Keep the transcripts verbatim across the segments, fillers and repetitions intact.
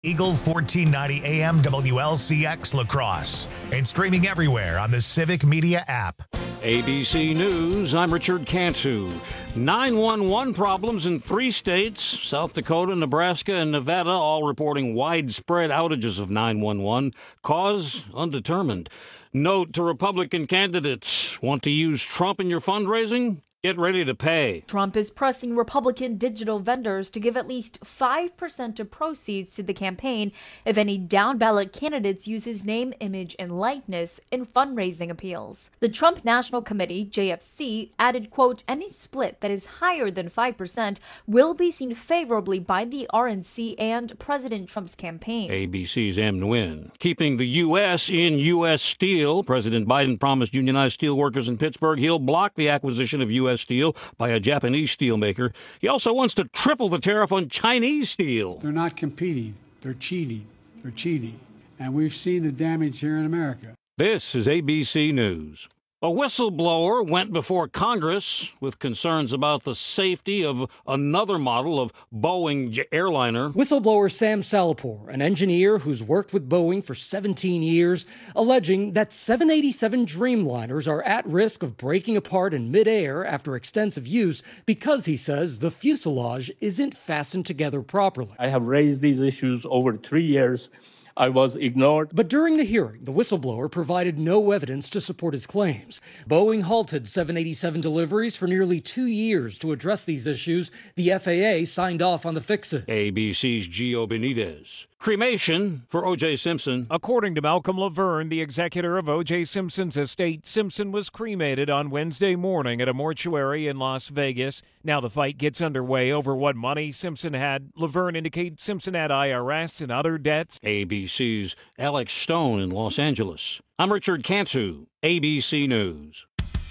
Eagle fourteen ninety A M W L C X La Crosse and streaming everywhere on the Civic Media app. A B C News, I'm Richard Cantu. nine one one problems in three states, South Dakota, Nebraska, and Nevada, all reporting widespread outages of nine one one. Cause undetermined. Note to Republican candidates, want to use Trump in your fundraising? Get ready to pay. Trump is pressing Republican digital vendors to give at least five percent of proceeds to the campaign if any down-ballot candidates use his name, image, and likeness in fundraising appeals. The Trump National Committee, J F C, added, quote, any split that is higher than five percent will be seen favorably by the R N C and President Trump's campaign. A B C's Em Nguyen. Keeping the U S in U S steel, President Biden promised unionized steel workers in Pittsburgh he'll block the acquisition of U S steel by a Japanese steelmaker. He also wants to triple the tariff on Chinese steel. They're not competing. They're cheating. They're cheating. And we've seen the damage here in America. This is A B C News. A whistleblower went before Congress with concerns about the safety of another model of Boeing airliner. Whistleblower Sam Salapur, an engineer who's worked with Boeing for seventeen years, alleging that seven eighty-seven Dreamliners are at risk of breaking apart in midair after extensive use because, he says, the fuselage isn't fastened together properly. I have raised these issues over three years. I was ignored. But during the hearing, the whistleblower provided no evidence to support his claims. Boeing halted seven eighty-seven deliveries for nearly two years to address these issues. The F A A signed off on the fixes. A B C's Gio Benitez. Cremation for O J. Simpson. According to Malcolm Laverne, the executor of O J. Simpson's estate, Simpson was cremated on Wednesday morning at a mortuary in Las Vegas. Now the fight gets underway over what money Simpson had. Laverne indicates Simpson had I R S and other debts. A B C's Alex Stone in Los Angeles. I'm Richard Cantu, A B C News.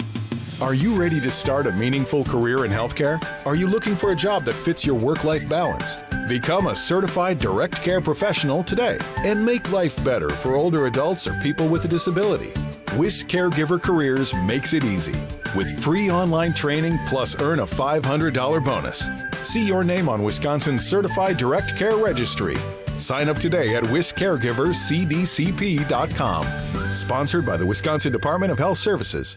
Are you ready to start a meaningful career in healthcare? Are you looking for a job that fits your work-life balance? Become a certified direct care professional today and make life better for older adults or people with a disability. Wisc Caregiver Careers makes it easy with free online training plus earn a five hundred dollars bonus. See your name on Wisconsin's Certified Direct Care Registry. Sign up today at wisc caregivers c d c p dot com. Sponsored by the Wisconsin Department of Health Services.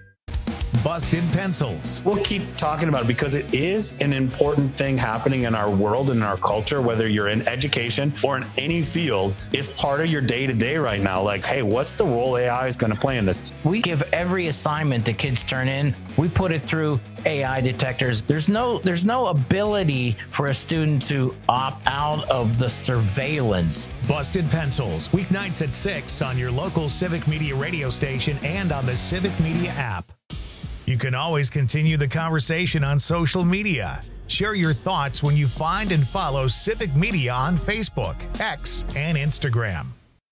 Busted Pencils. We'll keep talking about it because it is an important thing happening in our world and in our culture, whether you're in education or in any field. It's part of your day-to-day right now. Like, hey, what's the role A I is going to play in this? We give every assignment that kids turn in, we put it through A I detectors. There's no there's no ability for a student to opt out of the surveillance. Busted Pencils, weeknights at six on your local Civic Media radio station and on the Civic Media app. You can always continue the conversation on social media. Share your thoughts when you find and follow Civic Media on Facebook, X, and Instagram.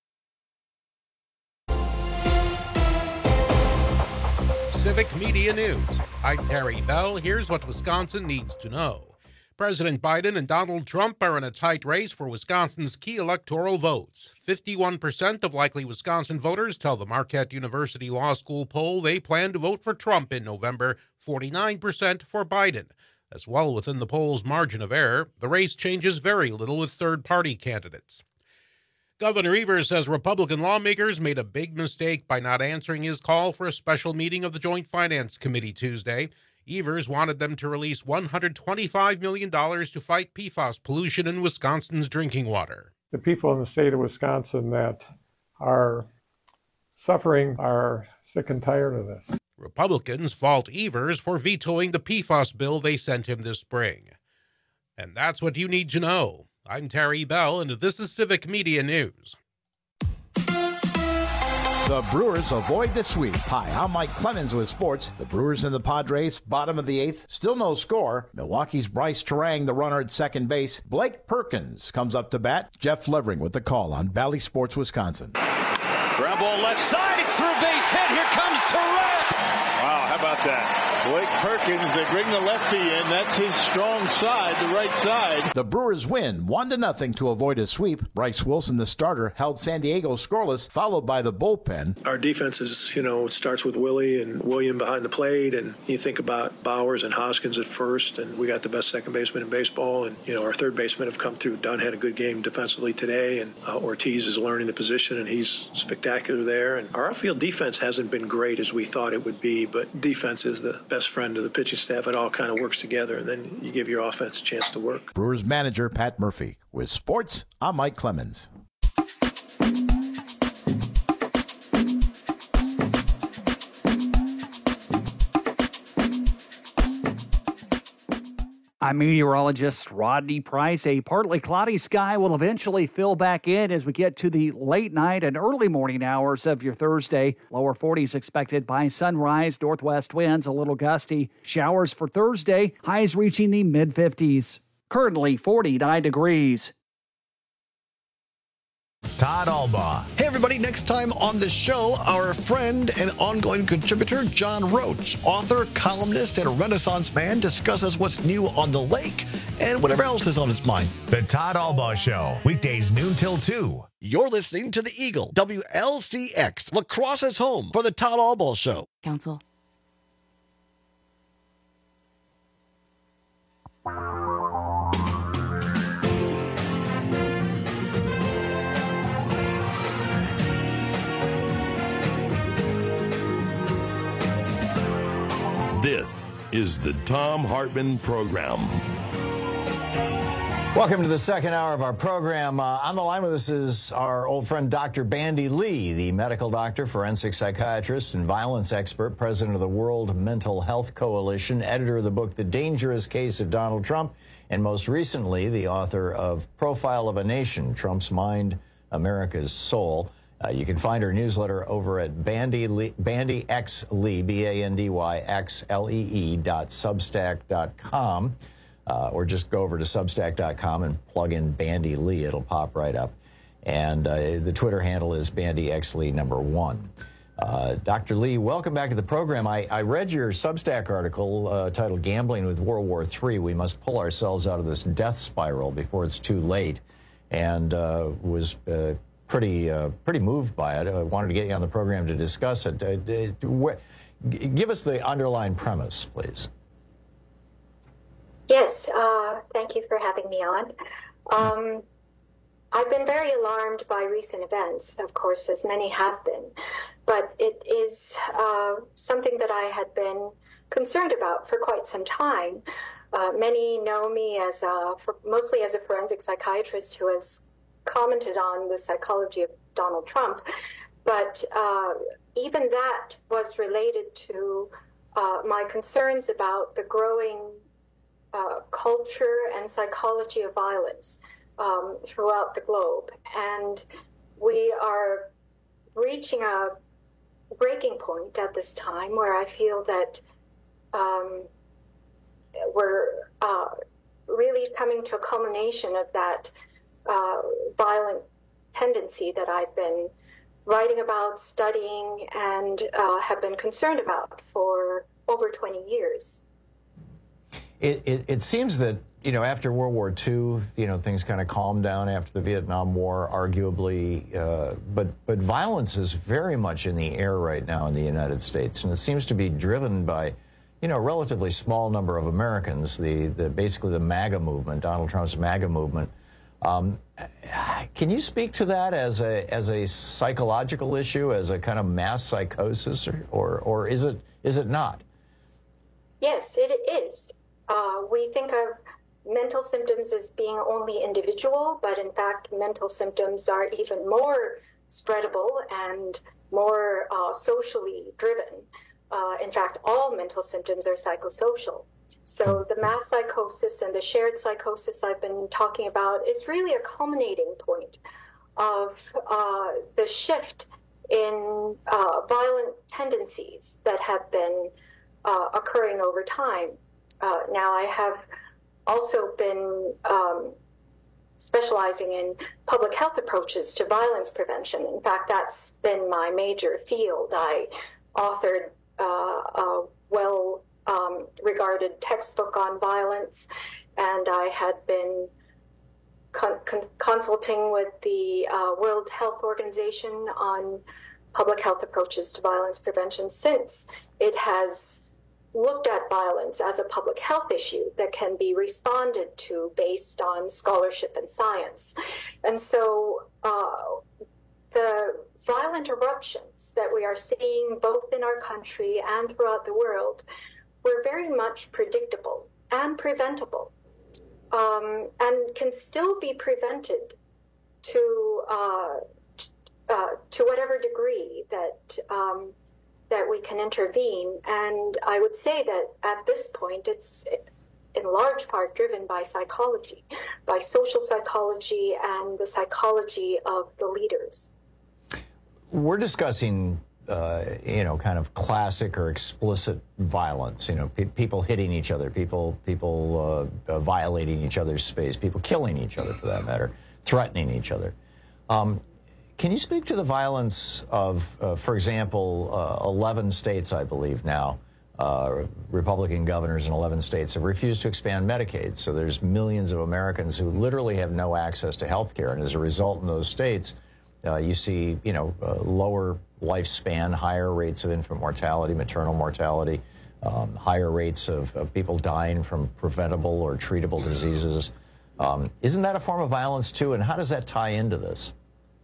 Civic Media News. I'm Terry Bell. Here's what Wisconsin needs to know. President Biden and Donald Trump are in a tight race for Wisconsin's key electoral votes. fifty-one percent of likely Wisconsin voters tell the Marquette University Law School poll they plan to vote for Trump in November, forty-nine percent for Biden. As well within the poll's margin of error, the race changes very little with third-party candidates. Governor Evers says Republican lawmakers made a big mistake by not answering his call for a special meeting of the Joint Finance Committee Tuesday. Evers wanted them to release one hundred twenty-five million dollars to fight P FAS pollution in Wisconsin's drinking water. The people in the state of Wisconsin that are suffering are sick and tired of this. Republicans fault Evers for vetoing the P FAS bill they sent him this spring. And that's what you need to know. I'm Terry Bell, and this is Civic Media News. The Brewers avoid the sweep. Hi, I'm Mike Clemens with sports. The Brewers and the Padres, bottom of the eighth, still no score. Milwaukee's Bryce Terang, the runner at second base. Blake Perkins comes up to bat. Jeff Levering with the call on Valley Sports Wisconsin. Ground ball left side, it's through, base hit, here comes Terang. Wow, how about that? Blake Perkins, they bring the lefty in. That's his strong side, the right side. The Brewers win one to nothing to avoid a sweep. Bryce Wilson, the starter, held San Diego scoreless, followed by the bullpen. Our defense is, you know, it starts with Willie and William behind the plate, and you think about Bowers and Hoskins at first, and we got the best second baseman in baseball, and, you know, our third basemen have come through. Dunn had a good game defensively today, and uh, Ortiz is learning the position, and he's spectacular there. And our outfield defense hasn't been great as we thought it would be, but defense is the best friend of the pitching staff. It all kind of works together, and then you give your offense a chance to work. Brewers manager Pat Murphy. With sports, I'm Mike Clemens. I'm meteorologist Rodney Price. A partly cloudy sky will eventually fill back in as we get to the late night and early morning hours of your Thursday. Lower forties expected by sunrise. Northwest winds a little gusty. Showers for Thursday. Highs reaching the mid fifties. Currently forty-nine degrees. Todd Albaugh. Hey, everybody. Next time on the show, our friend and ongoing contributor, John Roach, author, columnist, and Renaissance man, discusses what's new on the lake and whatever else is on his mind. The Todd Albaugh Show, weekdays noon till two. You're listening to the Eagle, W L C X, La Crosse's home for the Todd Albaugh Show. Council. This is the Thom Hartmann Program. Welcome to the second hour of our program. Uh, on the line with us is our old friend Doctor Bandy Lee, the medical doctor, forensic psychiatrist, and violence expert, president of the World Mental Health Coalition, editor of the book The Dangerous Case of Donald Trump, and most recently the author of Profile of a Nation, Trump's Mind, America's Soul. Uh, you can find her newsletter over at Bandy Lee, Bandy X Lee, B A N D Y X L E E dot substack dot com, uh, or just go over to substack dot com and plug in Bandy Lee. It'll pop right up. And uh, the Twitter handle is Bandy X Lee number one. Uh, Doctor Lee, welcome back to the program. I, I read your Substack article uh, titled Gambling with World War Three. We must pull ourselves out of this death spiral before it's too late, and uh, was uh, pretty uh, pretty moved by it. I wanted to get you on the program to discuss it. Uh, wh- give us the underlying premise, please. Yes, uh, thank you for having me on. Um, I've been very alarmed by recent events, of course, as many have been, but it is uh, something that I had been concerned about for quite some time. Uh, many know me as a, for, mostly as a forensic psychiatrist who has commented on the psychology of Donald Trump, but uh, even that was related to uh, my concerns about the growing uh, culture and psychology of violence um, throughout the globe. And we are reaching a breaking point at this time where I feel that um, we're uh, really coming to a culmination of that Uh, violent tendency that I've been writing about, studying, and uh, have been concerned about for over twenty years. It, it, it seems that, you know, after World War Two, you know, things kind of calmed down after the Vietnam War, arguably, uh, but but violence is very much in the air right now in the United States, and it seems to be driven by, you know, a relatively small number of Americans, the, the basically the MAGA movement, Donald Trump's MAGA movement. Um, can you speak to that as a as a psychological issue, as a kind of mass psychosis, or or, or is it is it not? Yes, it is. Uh, we think of mental symptoms as being only individual, but in fact, mental symptoms are even more spreadable and more uh, socially driven. Uh, in fact, all mental symptoms are psychosocial. So the mass psychosis and the shared psychosis I've been talking about is really a culminating point of uh, the shift in uh, violent tendencies that have been uh, occurring over time. Uh, now, I have also been um, specializing in public health approaches to violence prevention. In fact, that's been my major field. I authored uh, a well um, regarded textbook on violence, and I had been con- con- consulting with the uh, World Health Organization on public health approaches to violence prevention since it has looked at violence as a public health issue that can be responded to based on scholarship and science. And so uh, the violent eruptions that we are seeing both in our country and throughout the world were very much predictable and preventable, um, and can still be prevented to uh, uh, to whatever degree that um, that we can intervene. And I would say that at this point, it's in large part driven by psychology, by social psychology and the psychology of the leaders. We're discussing, uh, you know, kind of classic or explicit violence, you know, pe- people hitting each other, people, people uh, uh, violating each other's space, people killing each other for that matter, threatening each other. Um, Can you speak to the violence of, uh, for example, uh, eleven states, I believe now, uh, Republican governors in eleven states have refused to expand Medicaid. So there's millions of Americans who literally have no access to health care. And as a result in those states, uh, you see, you know, uh, lower lifespan, higher rates of infant mortality, maternal mortality, um, higher rates of, of people dying from preventable or treatable diseases. Um, isn't that a form of violence, too? And how does that tie into this?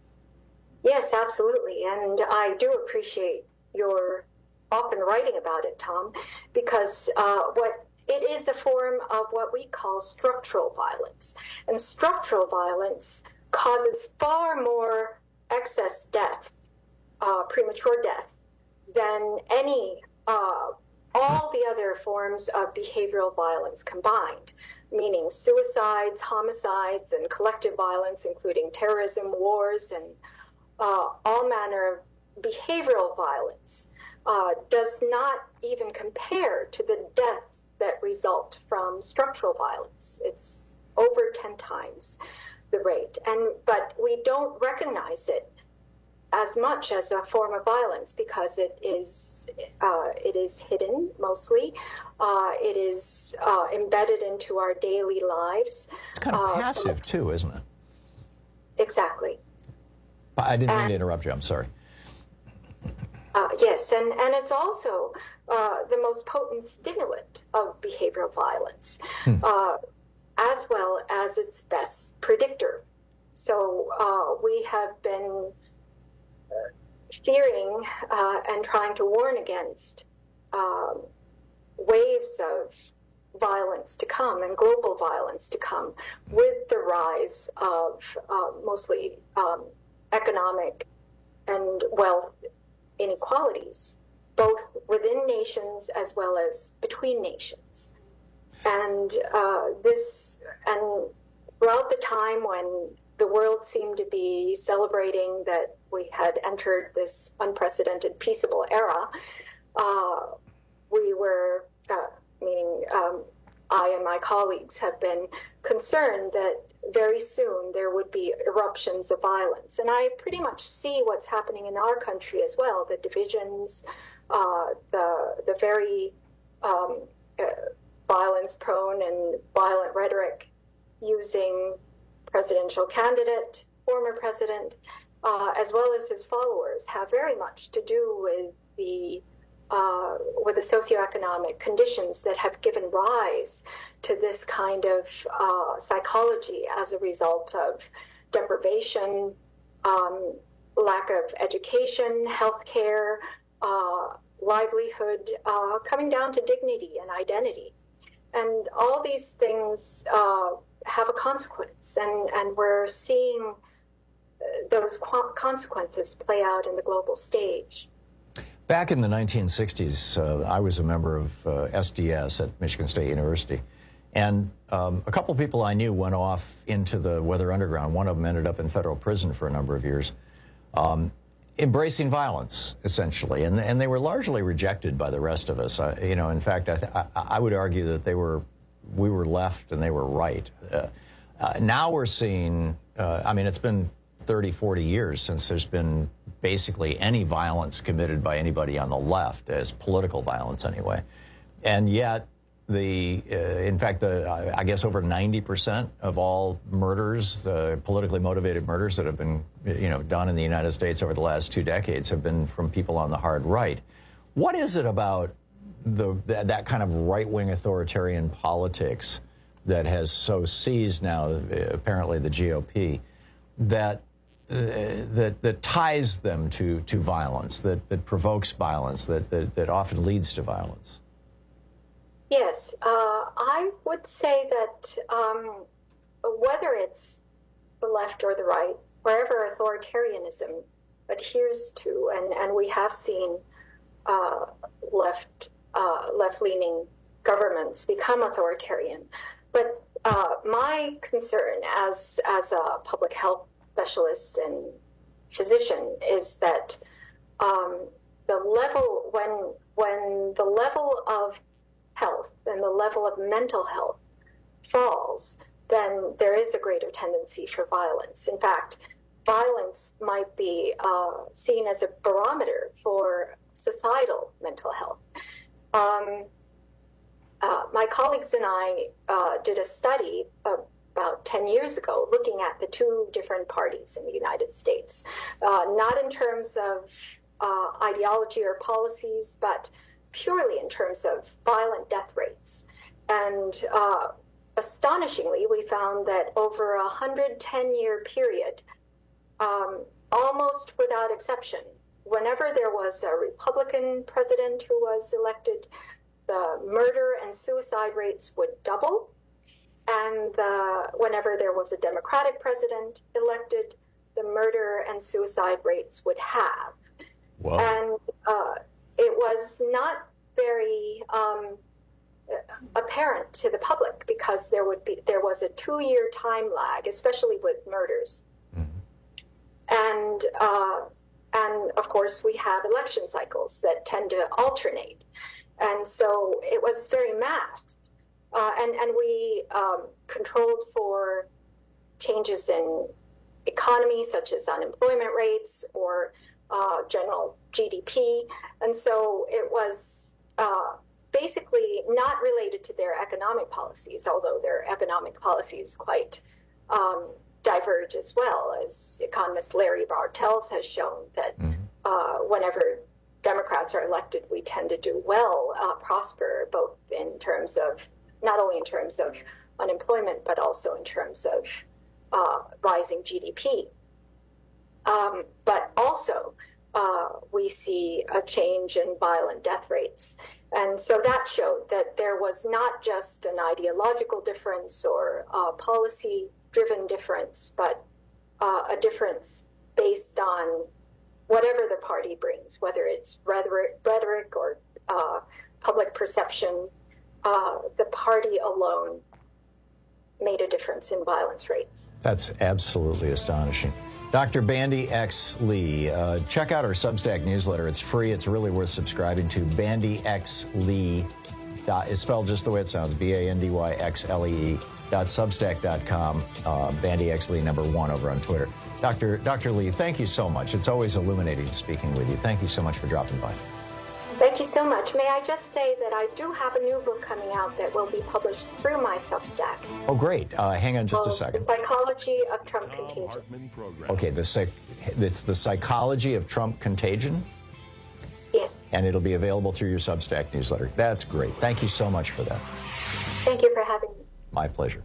Yes, absolutely. And I do appreciate your often writing about it, Tom, because uh, what it is a form of what we call structural violence. And structural violence causes far more excess death, uh, premature death, than any, uh, all the other forms of behavioral violence combined, meaning suicides, homicides, and collective violence, including terrorism, wars, and Uh, all manner of behavioral violence uh, does not even compare to the deaths that result from structural violence. It's over ten times the rate. And but we don't recognize it as much as a form of violence because it is uh, it is hidden mostly. Uh, it is uh, embedded into our daily lives. It's kind of uh, passive too, isn't it? Exactly. I didn't mean and, to interrupt you. I'm sorry. Uh, yes, and, and it's also uh, the most potent stimulant of behavioral violence, hmm. uh, as well as its best predictor. So uh, we have been uh, fearing uh, and trying to warn against um, waves of violence to come and global violence to come with the rise of uh, mostly um, economic and wealth inequalities, both within nations as well as between nations. And uh, this, and throughout the time when the world seemed to be celebrating that we had entered this unprecedented peaceable era, uh, we were, uh, meaning um, I and my colleagues have been concerned that very soon there would be eruptions of violence. And I pretty much see what's happening in our country as well, the divisions, uh, the the very um, uh, violence-prone and violent rhetoric using presidential candidate, former president, uh, as well as his followers, have very much to do with the Uh, with the socioeconomic conditions that have given rise to this kind of uh, psychology as a result of deprivation, um, lack of education, healthcare, uh, livelihood, uh, coming down to dignity and identity. And all these things uh, have a consequence, and, and we're seeing those consequences play out in the global stage. Back in the nineteen sixties, uh, I was a member of uh, S D S at Michigan State University, and um, a couple of people I knew went off into the Weather Underground. One of them ended up in federal prison for a number of years, um, embracing violence, essentially, and, and they were largely rejected by the rest of us. I, you know, in fact, I, th- I, I would argue that they were, we were left and they were right. Uh, uh, now we're seeing, uh, I mean, it's been thirty, forty years since there's been basically any violence committed by anybody on the left as political violence anyway. And yet, the uh, in fact, the, I guess over ninety percent of all murders, uh, politically motivated murders that have been you know, done in the United States over the last two decades have been from people on the hard right. What is it about the that, that kind of right-wing authoritarian politics that has so seized now, apparently, the G O P, that uh, that that ties them to to violence, that that provokes violence, that that, that often leads to violence? Yes, uh, I would say that um, whether it's the left or the right, wherever authoritarianism adheres to, and, and we have seen uh, left uh, left-leaning governments become authoritarian. But uh, my concern as as a public health specialist and physician is that um, the level when when the level of health and the level of mental health falls, then there is a greater tendency for violence. In fact, violence might be uh, seen as a barometer for societal mental health. Um, uh, my colleagues and I uh, did a study about ten years ago looking at the two different parties in the United States, uh, not in terms of uh, ideology or policies, but purely in terms of violent death rates. And uh, astonishingly, we found that over a one hundred ten year period, um, almost without exception, whenever there was a Republican president who was elected, the murder and suicide rates would double. And the, whenever there was a Democratic president elected, the murder and suicide rates would halve. Wow. And uh, it was not very um, apparent to the public because there would be there was a two-year time lag, especially with murders, mm-hmm. and uh, and of course we have election cycles that tend to alternate, and so it was very masked, uh, and and we um, controlled for changes in economy such as unemployment rates or Uh, general G D P, and so it was uh, basically not related to their economic policies, although their economic policies quite um, diverge as well, as economist Larry Bartels has shown that uh, whenever Democrats are elected, we tend to do well, uh, prosper, both in terms of, not only in terms of unemployment, but also in terms of uh, rising G D P. Um, but also, uh, we see a change in violent death rates. And so that showed that there was not just an ideological difference or a policy-driven difference, but uh, a difference based on whatever the party brings, whether it's rhetoric, rhetoric or uh, public perception. Uh, the party alone made a difference in violence rates. That's absolutely astonishing. Doctor Bandy X. Lee, uh, check out our Substack newsletter. It's free. It's really worth subscribing to. Bandy X Lee. Dot, it's spelled just the way it sounds, B A N D Y X L E E, dot substack dot com. Uh, Bandy X Lee, number one, over on Twitter. Doctor Doctor Lee, thank you so much. It's always illuminating speaking with you. Thank you so much for dropping by. Thank you so much. May I just say that I do have a new book coming out that will be published through my Substack. Oh, great. Uh, hang on just a second. The Psychology of Trump Contagion. Okay, the psych- it's The Psychology of Trump Contagion? Yes. And it'll be available through your Substack newsletter. That's great. Thank you so much for that. Thank you for having me. My pleasure.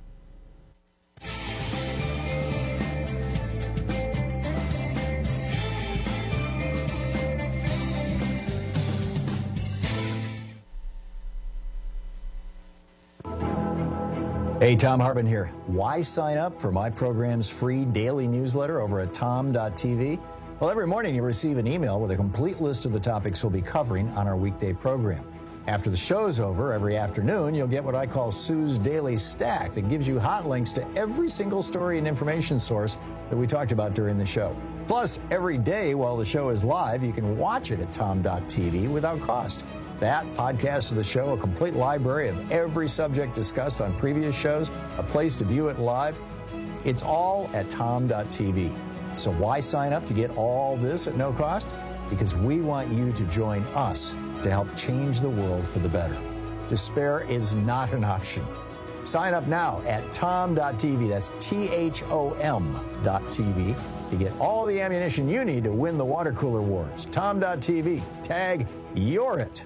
Hey, Thom Hartmann here. Why sign up for my program's free daily newsletter over at tom dot t v? Well, every morning you'll receive an email with a complete list of the topics we'll be covering on our weekday program. After the show's over, every afternoon, you'll get what I call Sue's Daily Stack that gives you hot links to every single story and information source that we talked about during the show. Plus, every day while the show is live, you can watch it at tom dot t v without cost. That, podcast of the show, a complete library of every subject discussed on previous shows, a place to view it live. It's all at tom dot t v. So why sign up to get all this at no cost? Because we want you to join us to help change the world for the better. Despair is not an option. Sign up now at tom dot t v, that's T H O M dot T V, to get all the ammunition you need to win the water cooler wars. tom dot T V, tag You're It.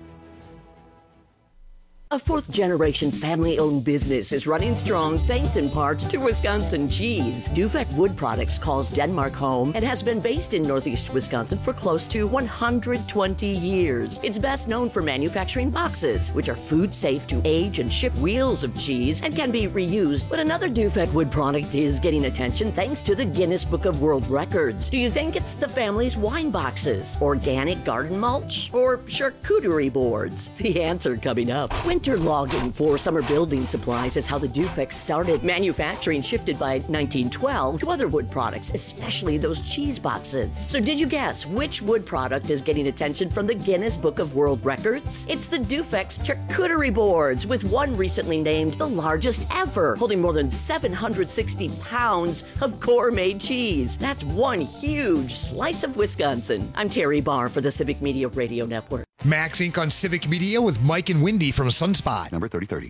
A fourth-generation family-owned business is running strong thanks in part to Wisconsin cheese. Dufek Wood Products calls Denmark home and has been based in northeast Wisconsin for close to one hundred twenty years. It's best known for manufacturing boxes, which are food-safe to age and ship wheels of cheese and can be reused. But another Dufek Wood product is getting attention thanks to the Guinness Book of World Records. Do you think it's the family's wine boxes, organic garden mulch, or charcuterie boards? The answer coming up. Winter logging for summer building supplies is how the Dufek started. Manufacturing shifted by nineteen twelve to other wood products, especially those cheese boxes. So did you guess which wood product is getting attention from the Guinness Book of World Records? It's the Dufek's charcuterie boards, with one recently named the largest ever, holding more than seven hundred sixty pounds of gourmet cheese. That's one huge slice of Wisconsin. I'm Terry Barr for the Civic Media Radio Network. Max Incorporated on Civic Media with Mike and Wendy from Sunspot. Number thirty thirty.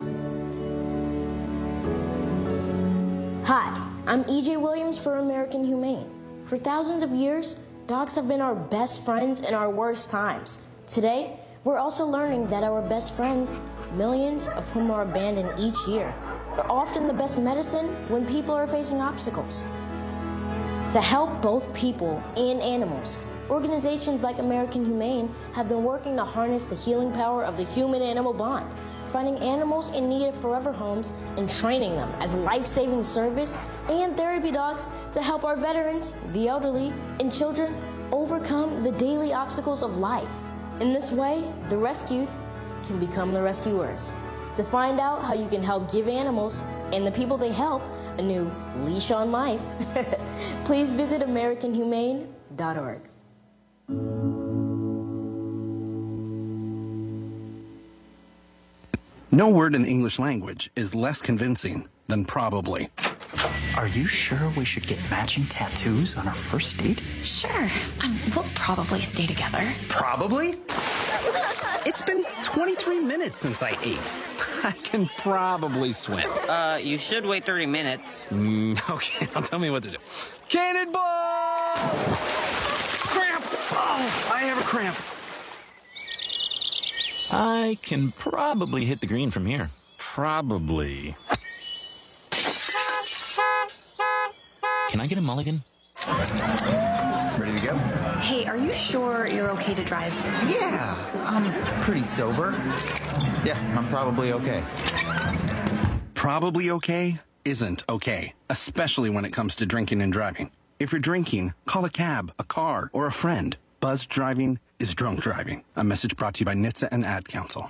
Hi, I'm E J Williams for American Humane. For thousands of years, dogs have been our best friends in our worst times. Today, we're also learning that our best friends, millions of whom are abandoned each year, are often the best medicine when people are facing obstacles. To help both people and animals, organizations like American Humane have been working to harness the healing power of the human-animal bond, finding animals in need of forever homes and training them as life-saving service and therapy dogs to help our veterans, the elderly, and children overcome the daily obstacles of life. In this way, the rescued can become the rescuers. To find out how you can help give animals and the people they help a new leash on life, please visit American Humane dot org. No word in English language is less convincing than probably. Are you sure we should get matching tattoos on our first date? Sure. Um, we'll probably stay together. Probably? It's been twenty-three minutes since I ate. I can probably swim. Uh, you should wait thirty minutes. Mm, okay, now tell me what to do. Cannonball! Cramp! Oh, I have a cramp. I can probably hit the green from here. Probably. Can I get a mulligan? Ready to go? Hey, are you sure you're okay to drive? Yeah, I'm pretty sober. Yeah, I'm probably okay. Probably okay isn't okay, especially when it comes to drinking and driving. If you're drinking, call a cab, a car, or a friend. Buzzed driving is drunk driving. A message brought to you by N H T S A and Ad Council.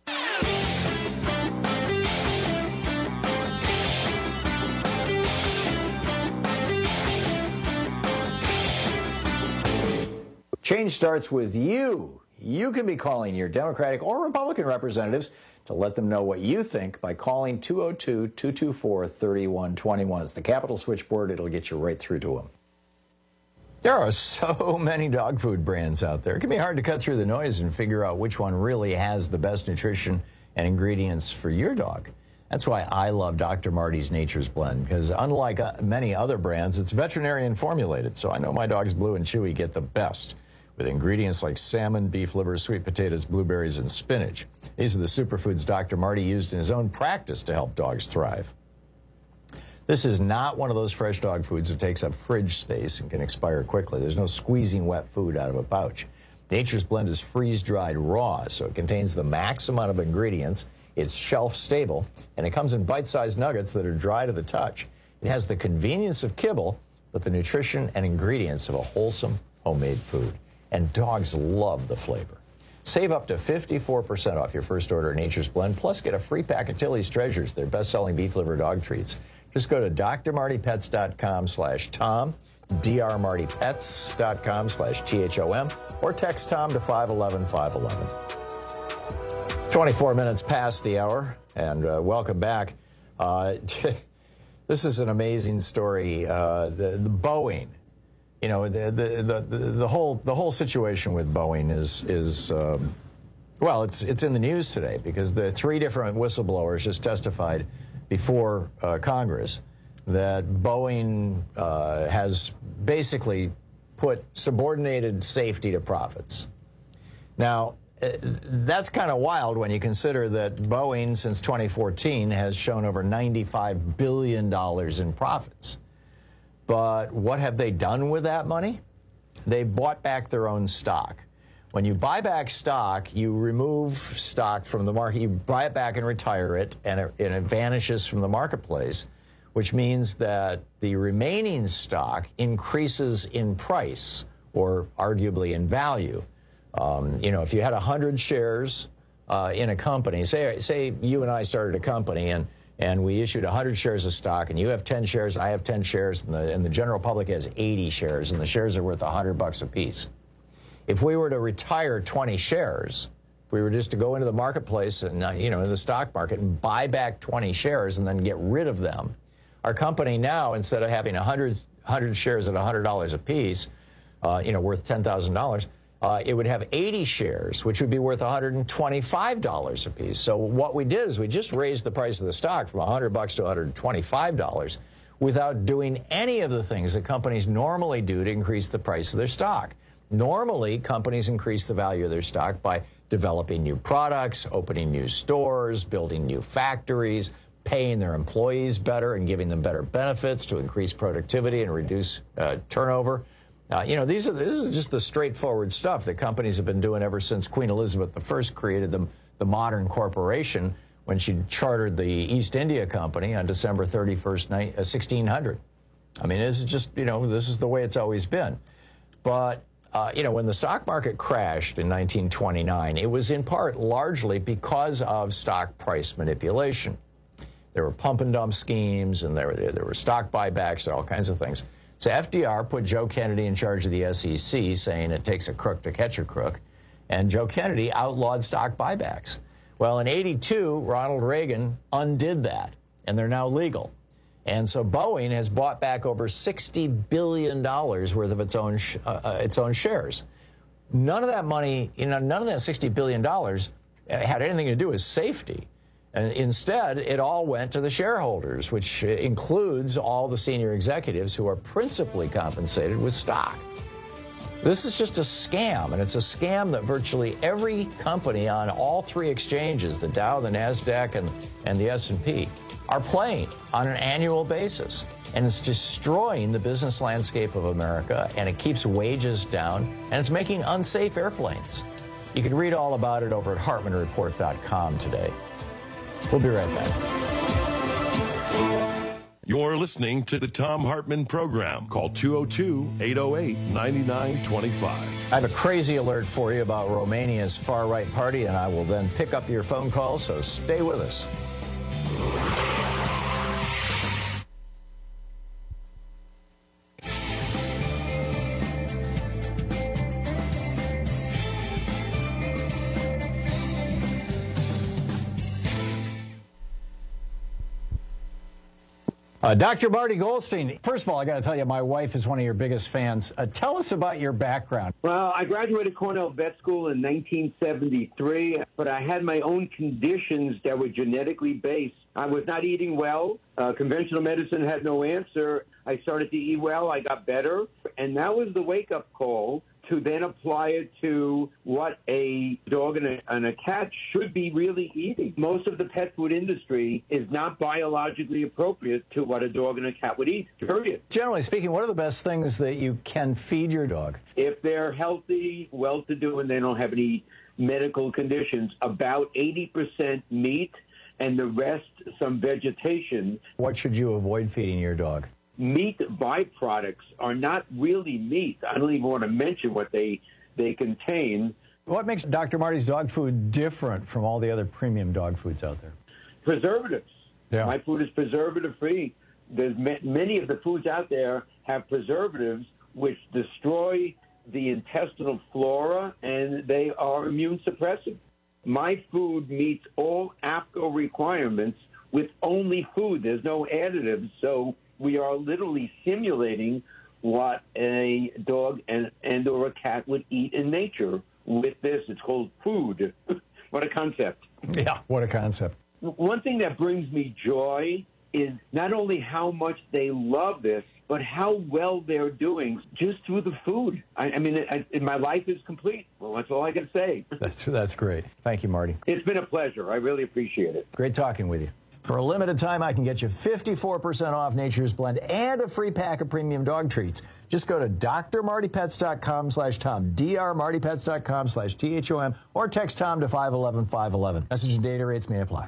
Change starts with you. You can be calling your Democratic or Republican representatives to let them know what you think by calling two oh two, two two four, three one two one. It's the Capitol switchboard. It'll get you right through to them. There are so many dog food brands out there. It can be hard to cut through the noise and figure out which one really has the best nutrition and ingredients for your dog. That's why I love Doctor Marty's Nature's Blend, because unlike uh, many other brands, it's veterinarian formulated, so I know my dogs Blue and Chewy get the best, with ingredients like salmon, beef liver, sweet potatoes, blueberries, and spinach. These are the superfoods Doctor Marty used in his own practice to help dogs thrive. This is not one of those fresh dog foods that takes up fridge space and can expire quickly. There's no squeezing wet food out of a pouch. Nature's Blend is freeze-dried raw, so it contains the max amount of ingredients. It's shelf-stable, and it comes in bite-sized nuggets that are dry to the touch. It has the convenience of kibble, but the nutrition and ingredients of a wholesome, homemade food. And dogs love the flavor. Save up to fifty-four percent off your first order at Nature's Blend, plus get a free pack of Tilly's Treasures, their best-selling beef liver dog treats. Just go to d r marty pets dot com slash tom, d r marty pets dot com slash T H O M, or text Tom to five one one, five one one. twenty-four minutes past the hour, and uh, welcome back. Uh, this is an amazing story. Uh, the, the Boeing you know, the the the, the whole the whole situation with Boeing is is um, well, it's it's in the news today because the three different whistleblowers just testified before uh, Congress that Boeing uh, has basically put subordinated safety to profits. Now, that's kind of wild when you consider that Boeing, since twenty fourteen, has shown over ninety-five billion dollars in profits. But what have they done with that money? They bought back their own stock. When you buy back stock, you remove stock from the market. You buy it back and retire it, and it, and it vanishes from the marketplace, which means that the remaining stock increases in price, or arguably in value. Um, you know, if you had one hundred shares uh, in a company, say say you and I started a company and, and we issued one hundred shares of stock, and you have ten shares, I have ten shares, and the, and the general public has eighty shares, and the shares are worth one hundred bucks a piece. If we were to retire twenty shares, if we were just to go into the marketplace and, uh, you know, in the stock market and buy back twenty shares and then get rid of them, our company now, instead of having one hundred, one hundred shares at one hundred dollars a piece, uh, you know, worth ten thousand dollars, uh, it would have eighty shares, which would be worth one hundred twenty-five dollars a piece. So what we did is we just raised the price of the stock from one hundred bucks to one hundred twenty-five dollars without doing any of the things that companies normally do to increase the price of their stock. Normally, companies increase the value of their stock by developing new products, opening new stores, building new factories, paying their employees better and giving them better benefits to increase productivity and reduce uh, turnover. Uh, you know, these are this is just the straightforward stuff that companies have been doing ever since Queen Elizabeth the First created the, the modern corporation when she chartered the East India Company on December thirty-first, sixteen hundred. I mean, this is just, you know, this is the way it's always been. But Uh, you know, when the stock market crashed in nineteen twenty-nine, it was in part largely because of stock price manipulation. There were pump and dump schemes, and there were, there were stock buybacks and all kinds of things. So F D R put Joe Kennedy in charge of the S E C, saying it takes a crook to catch a crook, and Joe Kennedy outlawed stock buybacks. Well, in eighty-two, Ronald Reagan undid that, and they're now legal. And so Boeing has bought back over sixty billion dollars worth of its own sh uh, its own shares. None of that money, you know, none of that sixty billion dollars had anything to do with safety. And instead, it all went to the shareholders, which includes all the senior executives who are principally compensated with stock. This is just a scam, and it's a scam that virtually every company on all three exchanges, the Dow, the NASDAQ, and, and the S and P, are playing on an annual basis. And it's destroying the business landscape of America, and it keeps wages down, and it's making unsafe airplanes. You can read all about it over at Hartman Report dot com today. We'll be right back. You're listening to the Thom Hartmann Program. Call two oh two, eight oh eight, nine nine two five. I have a crazy alert for you about Romania's far-right party, and I will then pick up your phone calls, so stay with us. Uh, Doctor Marty Goldstein, first of all, I got to tell you, my wife is one of your biggest fans. Uh, tell us about your background. Well, I graduated Cornell Vet School in nineteen seventy-three, but I had my own conditions that were genetically based. I was not eating well. Uh, conventional medicine had no answer. I started to eat well. I got better. And that was the wake-up call to then apply it to what a dog and a, and a cat should be really eating. Most of the pet food industry is not biologically appropriate to what a dog and a cat would eat, period. Generally speaking, what are the best things that you can feed your dog? If they're healthy, well-to-do, and they don't have any medical conditions, about eighty percent meat and the rest some vegetation. What should you avoid feeding your dog? Meat byproducts are not really meat. I don't even want to mention what they they contain. What makes Doctor Marty's dog food different from all the other premium dog foods out there? Preservatives. Yeah. My food is preservative-free. There's ma many of the foods out there have preservatives which destroy the intestinal flora, and they are immune suppressive. My food meets all A F C O requirements with only food. There's no additives, so we are literally simulating what a dog and, and or a cat would eat in nature with this. It's called food. What a concept. Yeah, what a concept. One thing that brings me joy is not only how much they love this, but how well they're doing just through the food. I, I mean, I, my life is complete. Well, that's all I can say. That's that's great. Thank you, Marty. It's been a pleasure. I really appreciate it. Great talking with you. For a limited time, I can get you fifty-four percent off Nature's Blend and a free pack of premium dog treats. Just go to d r marty pets dot com slash tom, d r marty pets dot com slash T H O M, or text Tom to five one one five one one. Message and data rates may apply.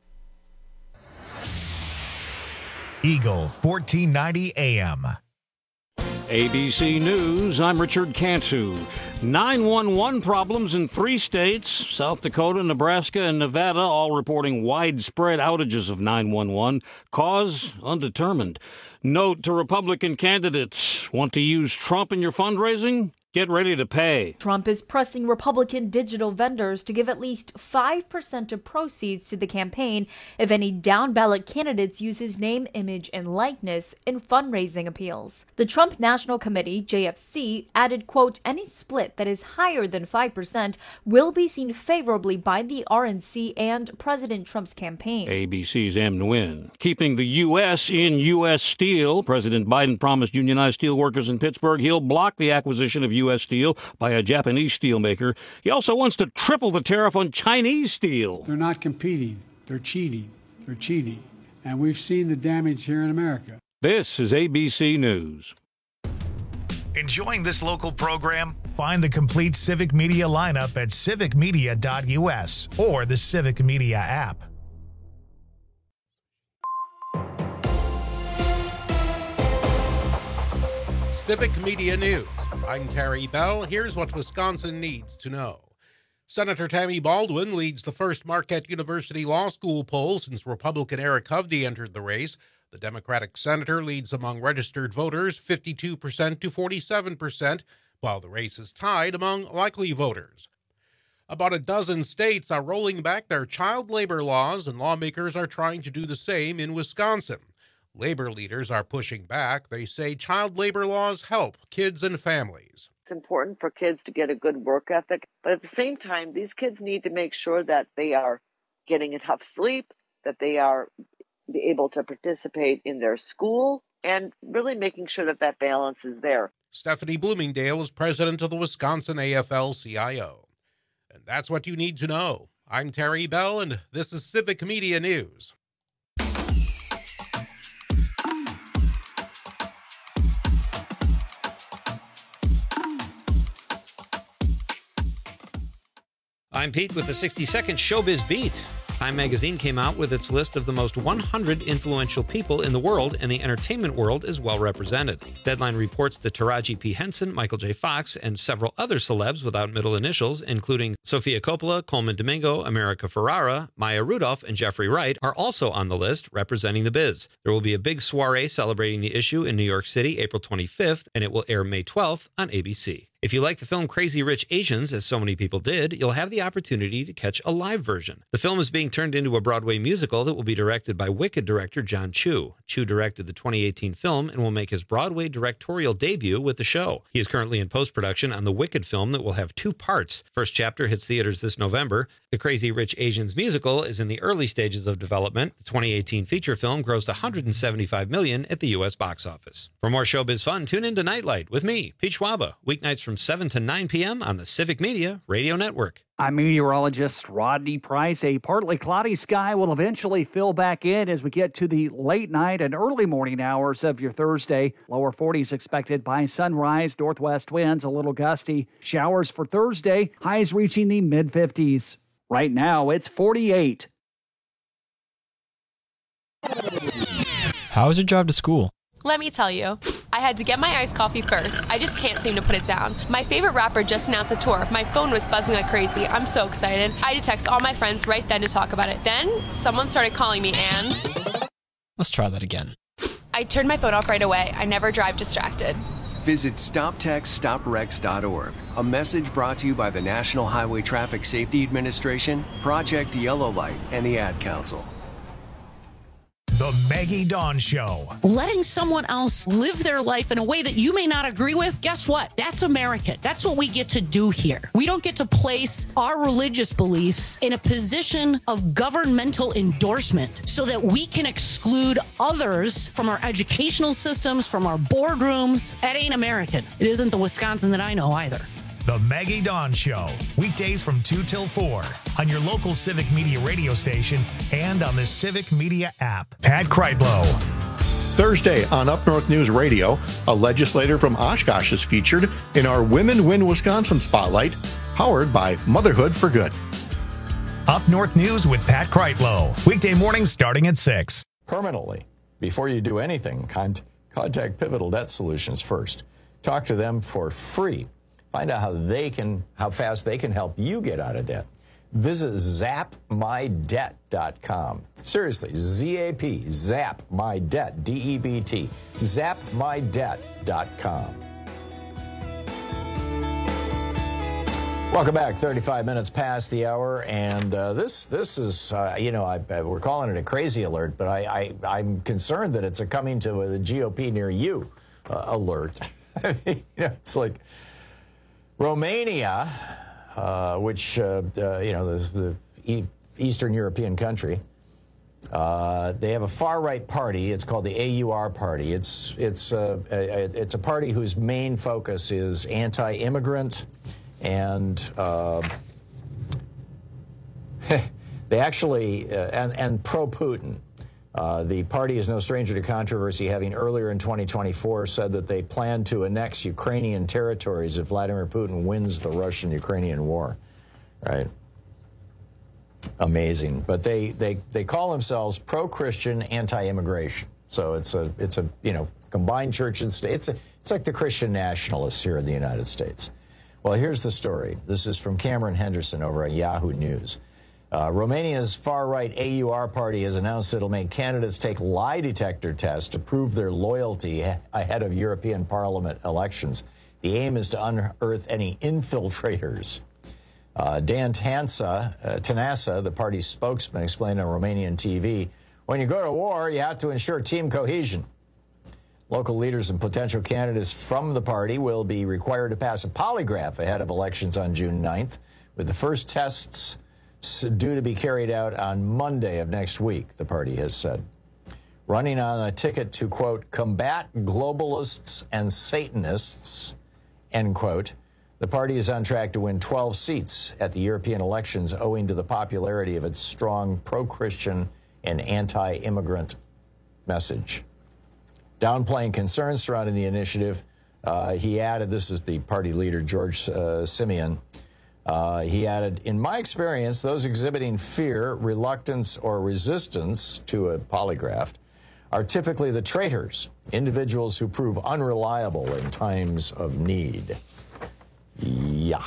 Eagle fourteen ninety A M. A B C News, I'm Richard Cantu. nine one one problems in three states, South Dakota, Nebraska, and Nevada, all reporting widespread outages of nine one one. Cause undetermined. Note to Republican candidates, want to use Trump in your fundraising? Get ready to pay. Trump is pressing Republican digital vendors to give at least five percent of proceeds to the campaign if any down-ballot candidates use his name, image, and likeness in fundraising appeals. The Trump National Committee, J F C, added, quote, any split that is higher than five percent will be seen favorably by the R N C and President Trump's campaign. A B C's Em Nguyen. Keeping the U S in U S steel, President Biden promised unionized steel workers in Pittsburgh he'll block the acquisition of U S U S steel by a Japanese steelmaker. He also wants to triple the tariff on Chinese steel. They're not competing. They're cheating. They're cheating. And we've seen the damage here in America. This is A B C News. Enjoying this local program? Find the complete Civic Media lineup at civic media dot U S or the Civic Media app. Civic Media News. I'm Terry Bell. Here's what Wisconsin needs to know. Senator Tammy Baldwin leads the first Marquette University Law School poll since Republican Eric Hovde entered the race. The Democratic senator leads among registered voters fifty-two percent to forty-seven percent, while the race is tied among likely voters. About a dozen states are rolling back their child labor laws, and lawmakers are trying to do the same in Wisconsin. Labor leaders are pushing back. They say child labor laws help kids and families. It's important for kids to get a good work ethic, but at the same time, these kids need to make sure that they are getting enough sleep, that they are able to participate in their school, and really making sure that that balance is there. Stephanie Bloomingdale is president of the Wisconsin A F L C I O. And that's what you need to know. I'm Terry Bell, and this is Civic Media News. I'm Pete with the sixty second Showbiz Beat. Time magazine came out with its list of the most one hundred influential people in the world, and the entertainment world is well represented. Deadline reports that Taraji P. Henson, Michael J. Fox, and several other celebs without middle initials, including Sofia Coppola, Coleman Domingo, America Ferrara, Maya Rudolph, and Jeffrey Wright, are also on the list representing the biz. There will be a big soiree celebrating the issue in New York City April twenty-fifth, and it will air May twelfth on A B C. If you like the film Crazy Rich Asians, as so many people did, you'll have the opportunity to catch a live version. The film is being turned into a Broadway musical that will be directed by Wicked director John Chu. Chu directed the twenty eighteen film and will make his Broadway directorial debut with the show. He is currently in post-production on the Wicked film that will have two parts. First chapter hits theaters this November. The Crazy Rich Asians musical is in the early stages of development. The twenty eighteen feature film grossed one hundred seventy-five million dollars at the U S box office. For more showbiz fun, tune in to Nightlight with me, Pete Schwaba, weeknights from seven to nine p.m. on the Civic Media Radio Network. I'm meteorologist Rodney Price. A partly cloudy sky will eventually fill back in as we get to the late night and early morning hours of your Thursday. Lower forties expected by sunrise, northwest winds a little gusty. Showers for Thursday, highs reaching the mid fifties. Right now, it's forty-eight. How was your drive to school? Let me tell you. I had to get my iced coffee first. I just can't seem to put it down. My favorite rapper just announced a tour. My phone was buzzing like crazy. I'm so excited. I had to text all my friends right then to talk about it. Then, someone started calling me and... Let's try that again. I turned my phone off right away. I never drive distracted. Visit stop text stop wrecks dot org. A message brought to you by the National Highway Traffic Safety Administration, Project Yellow Light, and the Ad Council. The Maggie Dawn Show. Letting someone else live their life in a way that you may not agree with, guess what? That's American. That's what we get to do here. We don't get to place our religious beliefs in a position of governmental endorsement so that we can exclude others from our educational systems, from our boardrooms. That ain't American. It isn't the Wisconsin that I know either. The Maggie Dawn Show, weekdays from two till four on your local Civic Media radio station and on the Civic Media app. Pat Kreitlow. Thursday on Up North News Radio, a legislator from Oshkosh is featured in our Women Win Wisconsin Spotlight, powered by Motherhood for Good. Up North News with Pat Kreitlow, weekday mornings starting at six. Permanently. Before you do anything, con- contact Pivotal Debt Solutions first. Talk to them for free. Find out how they can, how fast they can help you get out of debt. Visit zap my debt dot com. Seriously, Z A P, Zap My Debt, D E B T, zap my debt dot com. Welcome back. thirty-five minutes past the hour, and uh, this this is, uh, you know, I, I, we're calling it a crazy alert, but I, I, I'm concerned that it's a coming to the G O P near you uh, alert. I mean, you know, it's like Romania, uh, which, uh, uh, you know, the, the e- Eastern European country, uh, they have a far-right party. It's called the A U R Party. It's, it's, uh, a, it's a party whose main focus is anti-immigrant, and uh, they actually, uh, and, and pro-Putin. Uh, the party is no stranger to controversy, having earlier in twenty twenty-four said that they plan to annex Ukrainian territories if Vladimir Putin wins the Russian-Ukrainian war, right? Amazing. But they, they, they call themselves pro-Christian, anti-immigration. So it's a, it's a you know, combined church and state. It's, a, it's like the Christian nationalists here in the United States. Well, here's the story. This is from Cameron Henderson over at Yahoo News. Uh, Romania's far-right A U R party has announced it'll make candidates take lie detector tests to prove their loyalty ahead of European Parliament elections. The aim is to unearth any infiltrators. Uh, Dan Tansa, uh, Tanasa, the party's spokesman, explained on Romanian T V, when you go to war, you have to ensure team cohesion. Local leaders and potential candidates from the party will be required to pass a polygraph ahead of elections on June ninth, with the first tests due to be carried out on Monday of next week, the party has said. Running on a ticket to, quote, combat globalists and Satanists, end quote, the party is on track to win twelve seats at the European elections owing to the popularity of its strong pro-Christian and anti-immigrant message. Downplaying concerns surrounding the initiative, uh, he added, this is the party leader, George uh, Simeon, Uh, he added, in my experience, those exhibiting fear, reluctance, or resistance to a polygraph are typically the traitors, individuals who prove unreliable in times of need. Yeah.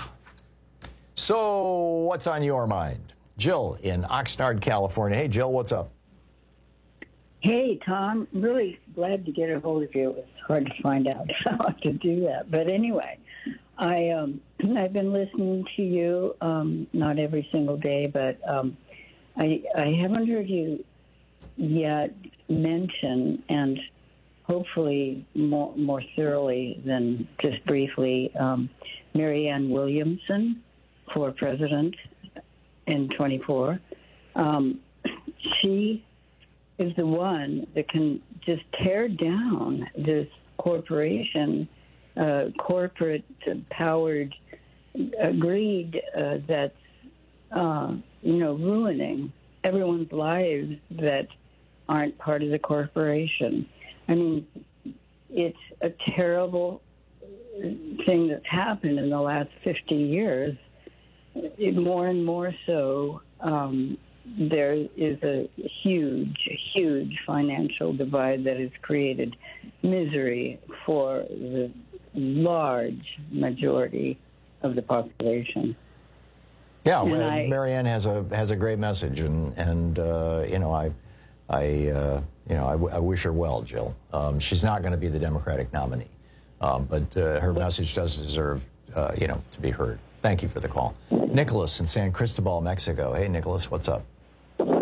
So what's on your mind? Jill in Oxnard, California. Hey, Jill, what's up? Hey, Tom. Really glad to get a hold of you. It was hard to find out how to do that. But anyway, I, um, I've been listening to you, um, not every single day, but um, I, I haven't heard you yet mention, and hopefully more, more thoroughly than just briefly, um, Marianne Williamson for president in twenty-four. Um, she is the one that can just tear down this corporation, uh, corporate-powered uh, greed uh, that's, uh, you know, ruining everyone's lives that aren't part of the corporation. I mean, it's a terrible thing that's happened in the last fifty years. It, more and more so, um, there is a huge, huge financial divide that has created misery for the large majority of the population. Yeah, and well, I, Marianne has a has a great message, and and uh, you know I, I uh, you know I, w- I wish her well, Jill. Um, she's not going to be the Democratic nominee, um, but uh, her message does deserve uh, you know to be heard. Thank you for the call, Nicholas in San Cristobal, Mexico. Hey, Nicholas, what's up? Uh,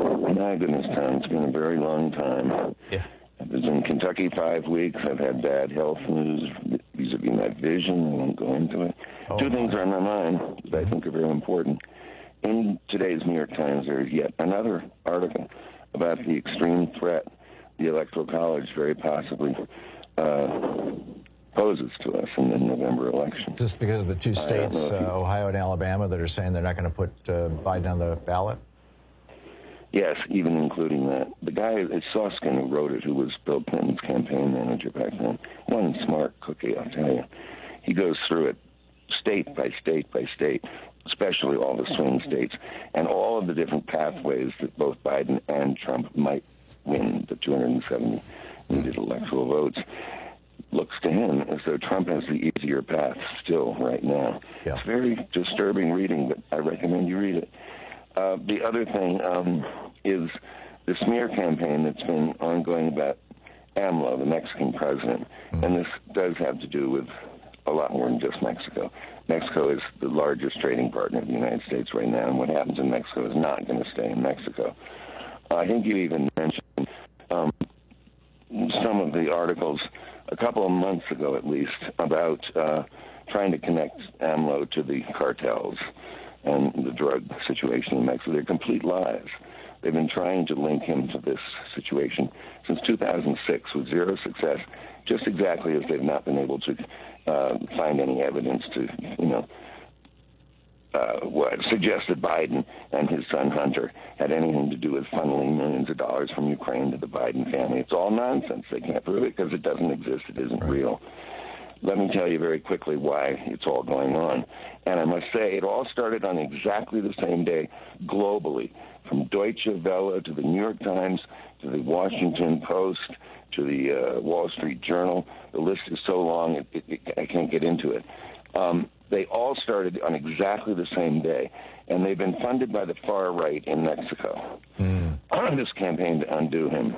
My goodness, Tom, it's been a very long time. Yeah. I was in Kentucky five weeks. I've had bad health news vis-a-vis my vision. I won't go into it. Oh, Two things are on my mind that I think are very important. In today's New York Times, there's yet another article about the extreme threat the Electoral College very possibly uh, poses to us in the November election. Is this because of the two states, uh, Ohio and Alabama, that are saying they're not going to put uh, Biden on the ballot? Yes, even including that. The guy, it's Soskin who wrote it, who was Bill Clinton's campaign manager back then. One smart cookie, I'll tell you. He goes through it state by state by state, especially all the swing states, and all of the different pathways that both Biden and Trump might win the two hundred seventy needed electoral votes. Looks to him as though Trump has the easier path still right now. Yeah. It's very disturbing reading, but I recommend you read it. Uh, the other thing um, is the smear campaign that's been ongoing about AMLO, the Mexican president, mm-hmm. and this does have to do with a lot more than just Mexico. Mexico is the largest trading partner of the United States right now, and what happens in Mexico is not going to stay in Mexico. Uh, I think you even mentioned um, some of the articles a couple of months ago, at least, about uh, trying to connect AMLO to the cartels and the drug situation in Mexico. They're complete lies. They've been trying to link him to this situation since two thousand six with zero success, just exactly as they've not been able to uh, find any evidence to, you know, uh, what suggested Biden and his son Hunter had anything to do with funneling millions of dollars from Ukraine to the Biden family. It's all nonsense. They can't prove it because it doesn't exist. It isn't real. Let me tell you very quickly why it's all going on. And I must say, it all started on exactly the same day globally, from Deutsche Welle to the New York Times to the Washington Post to the uh, Wall Street Journal. The list is so long, it, it, it, I can't get into it. Um, they all started on exactly the same day, and they've been funded by the far right in Mexico. Mm. This campaign to undo him.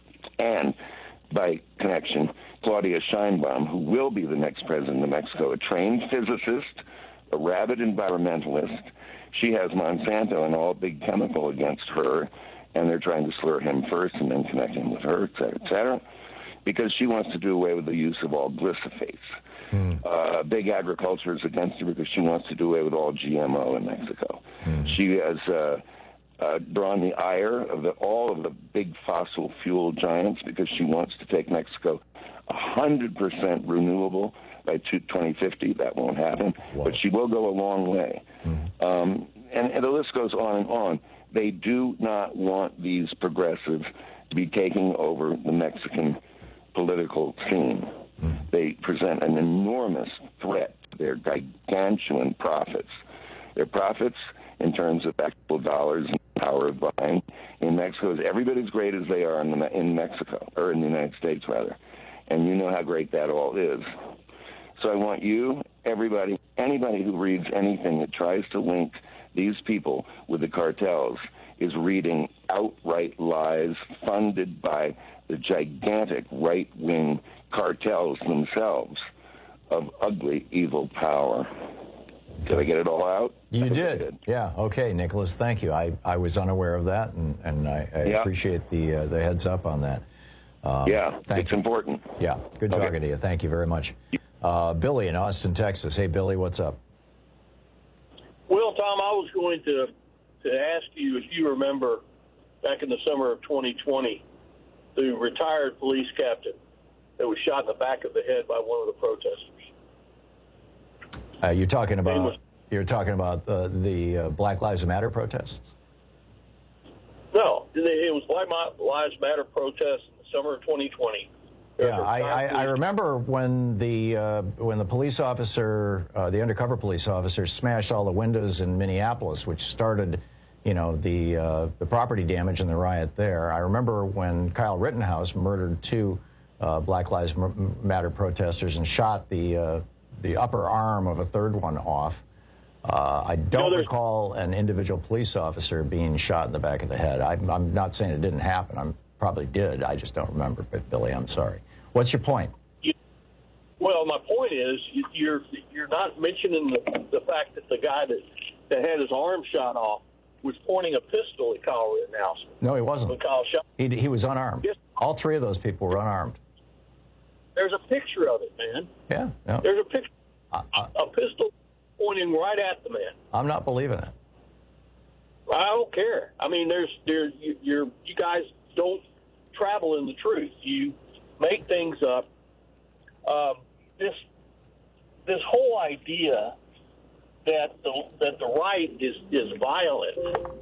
And by connection, Claudia Sheinbaum, who will be the next president of Mexico, a trained physicist, a rabid environmentalist. She has Monsanto and all big chemical against her, and they're trying to slur him first and then connect him with her, et cetera, et cetera, because she wants to do away with the use of all glyphosates. Mm. Uh, big agriculture is against her because she wants to do away with all G M O in Mexico. Mm. She has uh, uh, drawn the ire of the, all of the big fossil fuel giants because she wants to take Mexico one hundred percent renewable by twenty fifty. That won't happen, wow. But she will go a long way. Mm. Um, and, and the list goes on and on. They do not want these progressives to be taking over the Mexican political scene. Mm. They present an enormous threat to their gargantuan profits. Their profits in terms of actual dollars and power of buying in Mexico is every bit as great as they are in, the, in Mexico, or in the United States, rather. And you know how great that all is. So I want you, everybody, anybody who reads anything that tries to link these people with the cartels is reading outright lies funded by the gigantic right-wing cartels themselves of ugly, evil power. Did I get it all out? You did. did. Yeah. Okay, Nicholas, thank you. I, I was unaware of that, and, and I, I yeah. appreciate the uh, the heads up on that. Um, yeah, it's you. important. Yeah, good talking okay. to you. Thank you very much. Uh, Billy in Austin, Texas. Hey, Billy, what's up? Well, Tom, I was going to to ask you if you remember back in the summer of twenty twenty, the retired police captain that was shot in the back of the head by one of the protesters. Uh, you're talking about was, you're talking about uh, the uh, Black Lives Matter protests? No, it was Black Lives Matter protests in the summer of twenty twenty. Yeah, I, I, I remember when the uh, when the police officer, uh, the undercover police officer, smashed all the windows in Minneapolis, which started, you know, the uh, the property damage and the riot there. I remember when Kyle Rittenhouse murdered two uh, Black Lives Matter protesters and shot the uh, the upper arm of a third one off. Uh, I don't no, recall an individual police officer being shot in the back of the head. I, I'm not saying it didn't happen. I'm probably did. I just don't remember. But Billy, I'm sorry. What's your point? You, well, my point is you're you're not mentioning the, the fact that the guy that, that had his arm shot off was pointing a pistol at Kyle Rittenhouse. No, he wasn't. When Kyle shot. He, he was unarmed. Yes. All three of those people were unarmed. There's a picture of it, man. Yeah. No. There's a picture. Uh, uh, a pistol pointing right at the man. I'm not believing it. I don't care. I mean, there's there you, you're you guys don't travel in the truth. You make things up. Um, this this whole idea that the that the right is is violent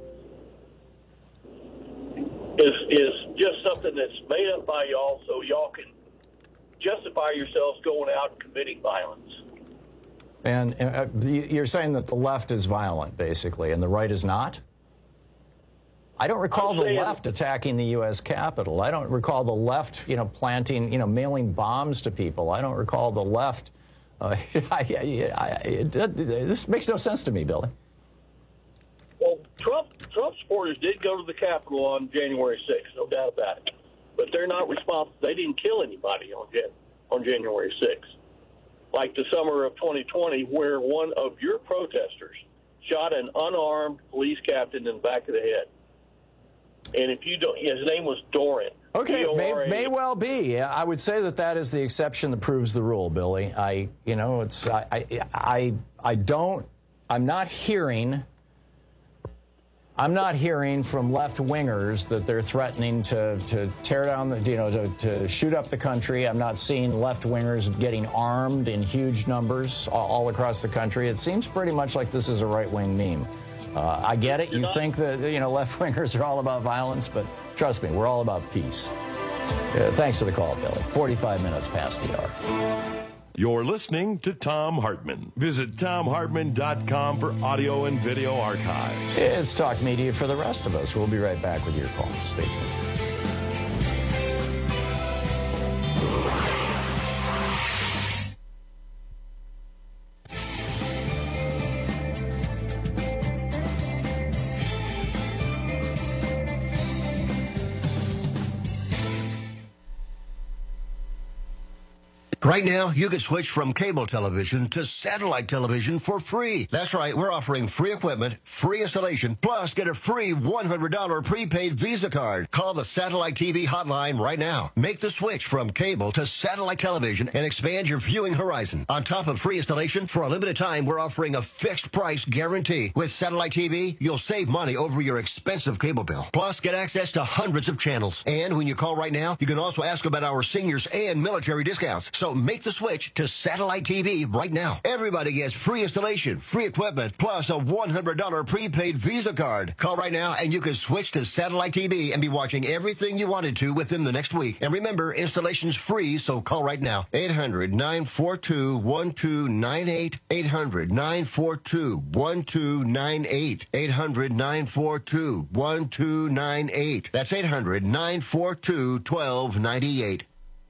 is is just something that's made up by y'all, so y'all can justify yourselves going out and committing violence. And uh, you're saying that the left is violent, basically, and the right is not? I don't recall the left attacking the U S Capitol. I don't recall the left, you know, planting, you know, mailing bombs to people. I don't recall the left. Uh, I, I, I, it, it, this makes no sense to me, Billy. Well, Trump Trump supporters did go to the Capitol on January sixth, no doubt about it. But they're not responsible. They didn't kill anybody on Jan- on January sixth. Like the summer of twenty twenty, where one of your protesters shot an unarmed police captain in the back of the head. And if you don't, his name was Doran. Okay, may, may well be. I would say that that is the exception that proves the rule, Billy. I, you know, it's I, I, I, I don't. I'm not hearing. I'm not hearing from left wingers that they're threatening to to tear down the, you know, to, to shoot up the country. I'm not seeing left wingers getting armed in huge numbers all, all across the country. It seems pretty much like this is a right wing meme. Uh, I get it. You think that, you know, left-wingers are all about violence, but trust me, we're all about peace. Uh, thanks for the call, Billy. forty-five minutes past the hour. You're listening to Thom Hartmann. Visit Thom Hartmann dot com for audio and video archives. It's Talk Media for the rest of us. We'll be right back with your call. Stay tuned. Right now, you can switch from cable television to satellite television for free. That's right, we're offering free equipment, free installation, plus get a free one hundred dollars prepaid Visa card. Call the Satellite T V hotline right now. Make the switch from cable to satellite television and expand your viewing horizon. On top of free installation, for a limited time, we're offering a fixed price guarantee. With Satellite T V, you'll save money over your expensive cable bill. Plus, get access to hundreds of channels. And when you call right now, you can also ask about our seniors and military discounts. So make the switch to Satellite T V right now. Everybody gets free installation, free equipment, plus a one hundred dollars prepaid Visa card. Call right now and you can switch to Satellite T V and be watching everything you wanted to within the next week. And remember, installation's free, so call right now. eight hundred, nine four two, one two nine eight. eight hundred, nine four two, one two nine eight. eight hundred, nine four two, one two nine eight. That's eight hundred, nine four two, one two nine eight.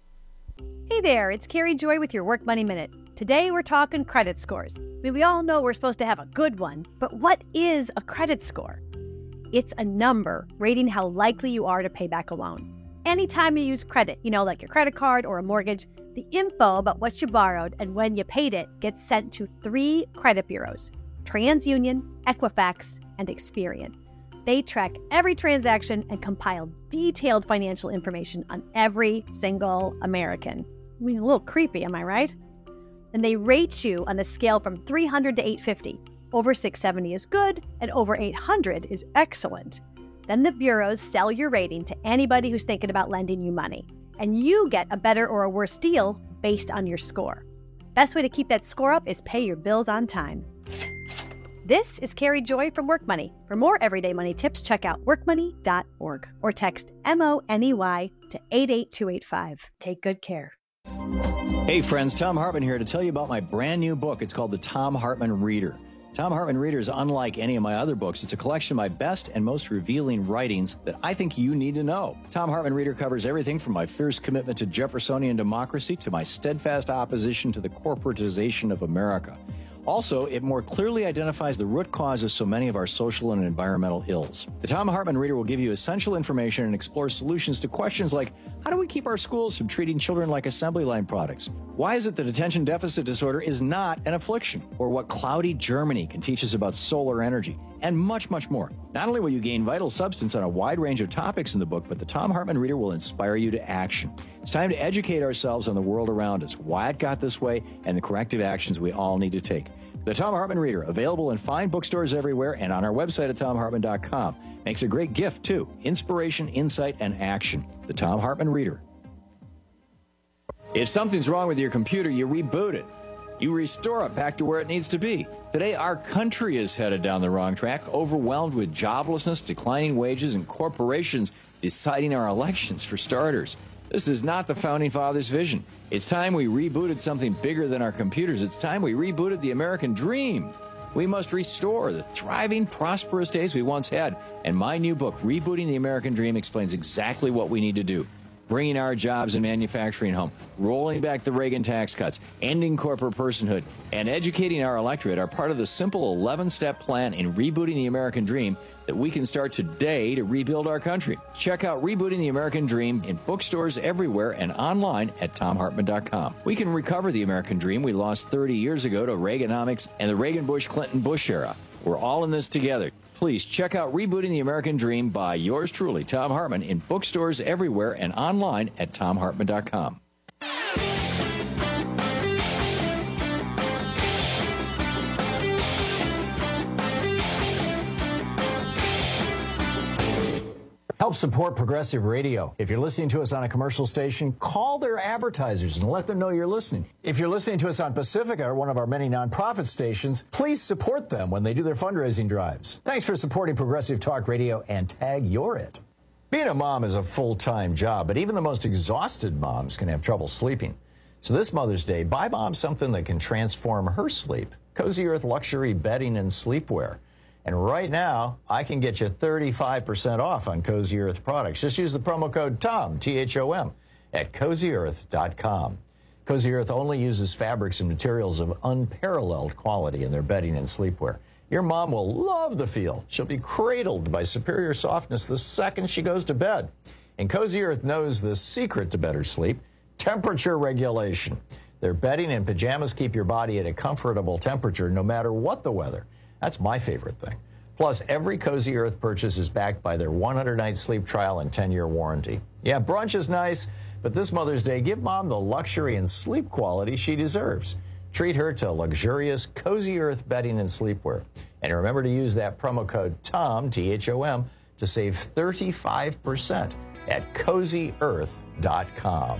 Hey there, it's Carrie Joy with your Work Money Minute. Today we're talking credit scores. I mean, we all know we're supposed to have a good one, but what is a credit score? It's a number rating how likely you are to pay back a loan. Anytime you use credit, you know, like your credit card or a mortgage, the info about what you borrowed and when you paid it gets sent to three credit bureaus: TransUnion, Equifax, and Experian. They track every transaction and compile detailed financial information on every single American. I mean, a little creepy, am I right? And they rate you on a scale from three hundred to eight fifty. Over six seventy is good, and over eight hundred is excellent. Then the bureaus sell your rating to anybody who's thinking about lending you money, and you get a better or a worse deal based on your score. Best way to keep that score up is pay your bills on time. This is Carrie Joy from Work Money. For more everyday money tips, check out work money dot org or text M O N E Y to eight eight two eight five. Take good care. Hey friends, Thom Hartmann here to tell you about my brand new book. It's called The Thom Hartmann Reader. Thom Hartmann Reader is unlike any of my other books. It's a collection of my best and most revealing writings that I think you need to know. Thom Hartmann Reader covers everything from my fierce commitment to Jeffersonian democracy to my steadfast opposition to the corporatization of America. Also, it more clearly identifies the root causes of so many of our social and environmental ills. The Thom Hartmann Reader will give you essential information and explore solutions to questions like, How do we keep our schools from treating children like assembly line products? Why is it that attention deficit disorder is not an affliction? Or what cloudy Germany can teach us about solar energy? And much, much more. Not only will you gain vital substance on a wide range of topics in the book, but the Thom Hartmann Reader will inspire you to action. It's time to educate ourselves on the world around us, why it got this way, and the corrective actions we all need to take. The Thom Hartmann Reader, available in fine bookstores everywhere and on our website at thom hartmann dot com. Makes a great gift, too. Inspiration, insight, and action. The Thom Hartmann Reader. If something's wrong with your computer, you reboot it. You restore it back to where it needs to be. Today, our country is headed down the wrong track, overwhelmed with joblessness, declining wages, and corporations deciding our elections, for starters. This is not the Founding Fathers' vision. It's time we rebooted something bigger than our computers. It's time we rebooted the American dream. We must restore the thriving, prosperous days we once had. And my new book, Rebooting the American Dream, explains exactly what we need to do. Bringing our jobs and manufacturing home, rolling back the Reagan tax cuts, ending corporate personhood, and educating our electorate are part of the simple eleven-step plan in rebooting the American dream that we can start today to rebuild our country. Check out Rebooting the American Dream in bookstores everywhere and online at thom hartmann dot com. We can recover the American dream we lost thirty years ago to Reaganomics and the Reagan-Bush-Clinton-Bush era. We're all in this together. Please check out Rebooting the American Dream by yours truly, Thom Hartmann, in bookstores everywhere and online at thom hartmann dot com. Help support Progressive Radio. If you're listening to us on a commercial station, call their advertisers and let them know you're listening. If you're listening to us on Pacifica, one of our many nonprofit stations, please support them when they do their fundraising drives. Thanks for supporting Progressive Talk Radio, and tag you're it. Being a mom is a full-time job, but even the most exhausted moms can have trouble sleeping. So this Mother's Day, buy mom something that can transform her sleep. Cozy Earth luxury bedding and sleepwear. And right now, I can get you thirty-five percent off on Cozy Earth products. Just use the promo code TOM, T H O M, at cozy earth dot com. Cozy Earth only uses fabrics and materials of unparalleled quality in their bedding and sleepwear. Your mom will love the feel. She'll be cradled by superior softness the second she goes to bed. And Cozy Earth knows the secret to better sleep: temperature regulation. Their bedding and pajamas keep your body at a comfortable temperature no matter what the weather. That's my favorite thing. Plus, every Cozy Earth purchase is backed by their one hundred night sleep trial and ten year warranty. Yeah, brunch is nice, but this Mother's Day, give Mom the luxury and sleep quality she deserves. Treat her to luxurious Cozy Earth bedding and sleepwear. And remember to use that promo code TOM, T H O M, to save thirty-five percent at cozy earth dot com.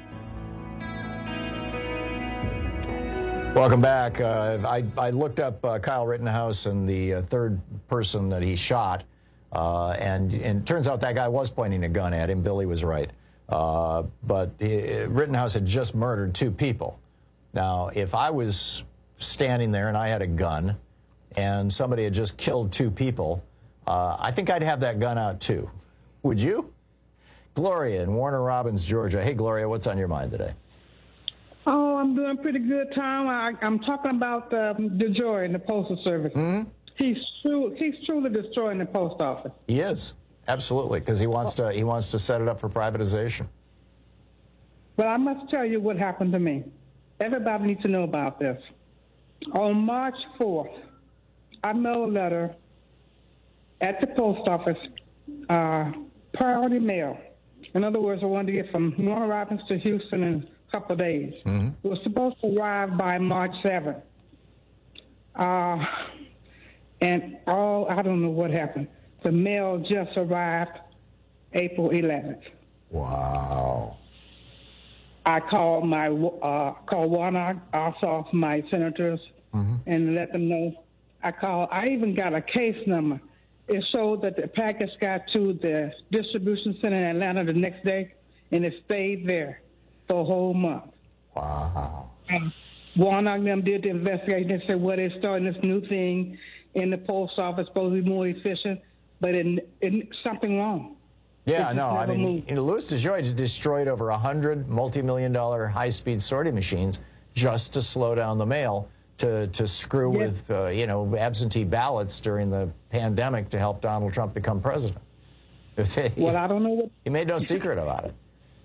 Welcome back. Uh, I, I looked up uh, Kyle Rittenhouse and the uh, third person that he shot, uh, and, and it turns out that guy was pointing a gun at him. Billy was right. Uh, but he, Rittenhouse had just murdered two people. Now, if I was standing there and I had a gun and somebody had just killed two people, uh, I think I'd have that gun out too. Would you? Gloria in Warner Robins, Georgia. Hey, Gloria, what's on your mind today? Oh, I'm doing pretty good, Tom. I, I'm talking about um, DeJoy in the Postal Service. Mm-hmm. He's true. He's truly destroying the post office. He is, absolutely, because he wants to. He wants to set it up for privatization. But I must tell you what happened to me. Everybody needs to know about this. On March fourth, I mailed a letter at the post office, uh, priority mail. In other words, I wanted to get from Warner Robins to Houston in couple of days. Mm-hmm. It was supposed to arrive by March seventh. Uh, and all, I don't know what happened. The mail just arrived April eleventh. Wow. I called my, uh, called Warnock, also my senators, mm-hmm. and let them know. I called, I even got a case number. It showed that the package got to the distribution center in Atlanta the next day, and it stayed there for a whole month. Wow. Um, Warnock and them did the investigation. They said, well, they're starting this new thing in the post office, supposed to be more efficient, but it, it, something wrong. Yeah, no, I mean, you know, Louis DeJoy destroyed over one hundred multi-million dollar high-speed sorting machines just to slow down the mail, to, to screw yes. with, uh, you know, absentee ballots during the pandemic to help Donald Trump become president. Well, I don't know what... He made no secret about it.